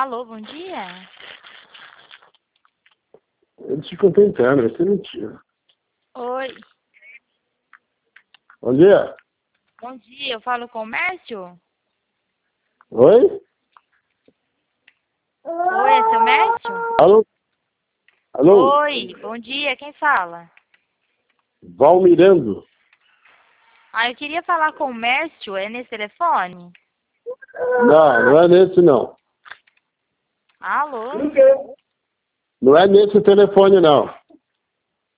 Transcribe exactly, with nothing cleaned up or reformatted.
Alô, bom dia. Eles ficam tentando, isso é mentira. Oi. Bom dia. Bom dia, eu falo comércio? Oi? Oi, é seu Mércio? Alô? Alô? Oi, bom dia, quem fala? Valmirando. Ah, eu queria falar com o Mércio, é nesse telefone? Não, não é nesse não. Alô? Não é nesse telefone não.